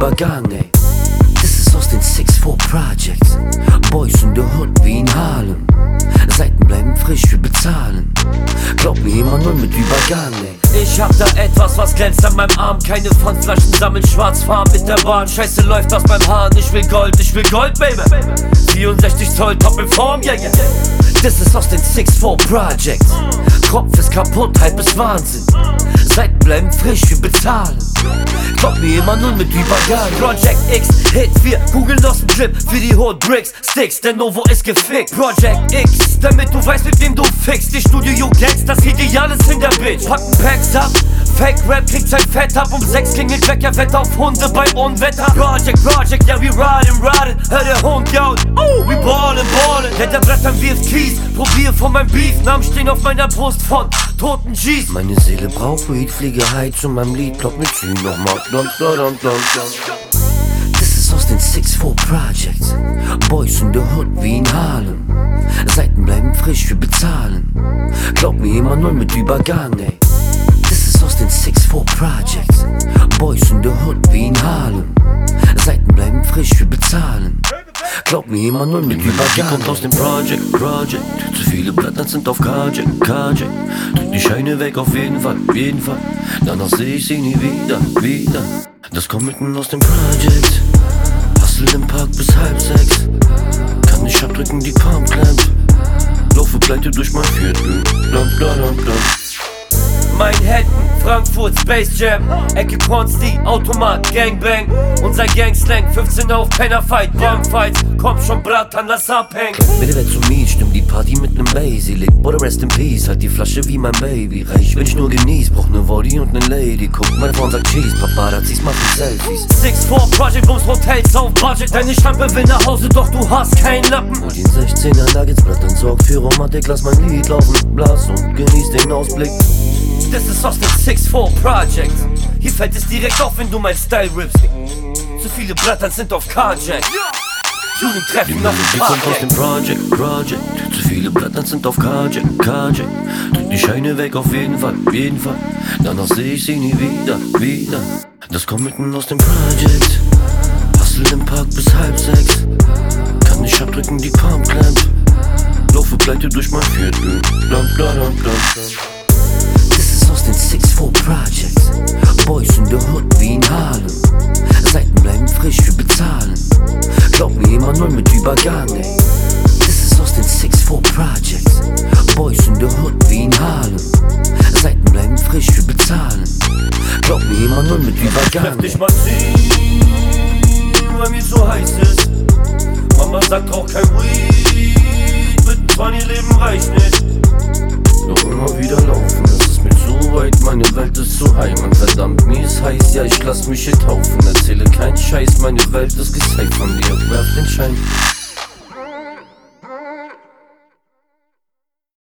Übergang, ey. Das ist aus den 6-4 Projects. Boys in the Hood wie in Harlem. Seiten bleiben frisch, wir bezahlen. Glaub mir, immer nur mit Übergang, ey. Ich hab da etwas, was glänzt an meinem Arm. Keine Pfandflaschen sammeln, schwarz fahren mit der Bahn. Scheiße läuft aus meinem Haaren, ich will Gold, Baby. 64 Zoll, top in Form, yeah, yeah. Das ist aus den 6-4 Projects. Kopf ist kaputt, halb ist Wahnsinn. Seiten bleiben frisch, wir bezahlen. Glaub mir, immer nur mit Übergang. Project X, Hit, wir googeln aus dem Clip für die Hood Bricks, Sticks, der Novo ist gefickt. Project X, damit du weißt, mit wem du fixst. Die Studio Gangs, das Ideal ist in der Bitch. Packen Packs ab, Fake Rap kriegt sein Fett ab. Um 6 klingelt Wecker, Wetter auf Hunde bei Unwetter. Project, ja, wir riding, hör der Hund jault. We ballin'. Der Brettern wirft Kies, probier von meinem Beef. Namen stehen auf meiner Brust von toten G's. Meine Seele braucht Weed, fliege high zu meinem Lied. Block mit Süden nochmal. Das ist aus den 6-4 Projects. Boys in the Hood wie in Harlem. Seiten bleiben frisch, wir bezahlen. Glaub mir, immer nur mit Übergang, ey. Das ist aus den 6-4 Projects. Boys in the Hood wie in Harlem. Seiten bleiben frisch, wir bezahlen. Glaub mir, immer nur mit Übergang. Die kommt aus dem Project. Zu viele Blätter sind auf KJ. Drück die Scheine weg, auf jeden Fall. Danach seh ich sie nie wieder. Das kommt mitten aus dem Project. Hustle im Park bis 5:30. Kann nicht abdrücken, die Palm klemmt. Laufe pleite durch mein Viertel. Manhattan, Frankfurt, Space Jam, Ecke Consti, Automat, Gangbang. Unser Gangslang, 15 auf Pennerfight, Bombfights. Komm schon, Bratan, lass abhängen. Bitte werd zu Miet, stimmt die Party mit nem Basic. Bruder, rest in peace, halt die Flasche wie mein Baby. Reich, wenn ich nur genieß, brauch ne Body und ne Lady. Guck, meine Frau sagt Cheese, Paparazzis machen Selfies. 6-4 Project, Bums, Hotels auf Budget. Deine Schlampe will nach Hause, doch du hast keinen Lappen. Hol den 16er Nuggets, Blatt sorg für Romantik, lass mein Lied laufen. Blass und genieß den Ausblick. Das ist aus den 6-4 Projects. Hier fällt es direkt auf, wenn du mein Style rippst. Zu viele Blattern sind auf Carjack. Tuning treffen auf dem Die kommt aus dem Project. Zu viele Blätter sind auf KJ. Drück die Scheine weg, auf jeden Fall. Danach seh ich sie nie wieder. Das kommt mitten aus dem Project. Hustle im Park bis 5:30. Kann nicht abdrücken, die Palm klemmt. Laufe pleite durch mein Viertel. Das ist aus den 6-4 Projects. Boys in the Hood wie in Harlem. Seiten bleiben frisch, wir bezahlen. Glaub mir, immer nur mit Übergang, ey. Das ist aus den 6-4 Projects. Boys in the Hood wie in Harlem. Seiten bleiben frisch, wir bezahlen. Glaub mir, immer nur mit Übergang, ey. Kräftig mal ziehen, weil mir so heiß ist. Mama sagt, rauch kein Weed. Mit 20 Leben reicht nicht. Noch immer wieder laufen, das ist mir zu weit, meine Welt ist zu high, man verdammt, mir ist heiß, ja ich lass mich hier taufen, erzähle keinen Scheiß, meine Welt ist gesaved von dir, werf den Schein.